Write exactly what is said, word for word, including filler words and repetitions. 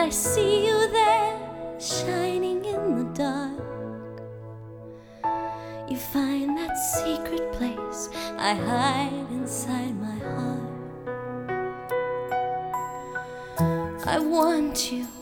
I see you there, shining in the dark. You find that secret place I hide inside my heart. I want you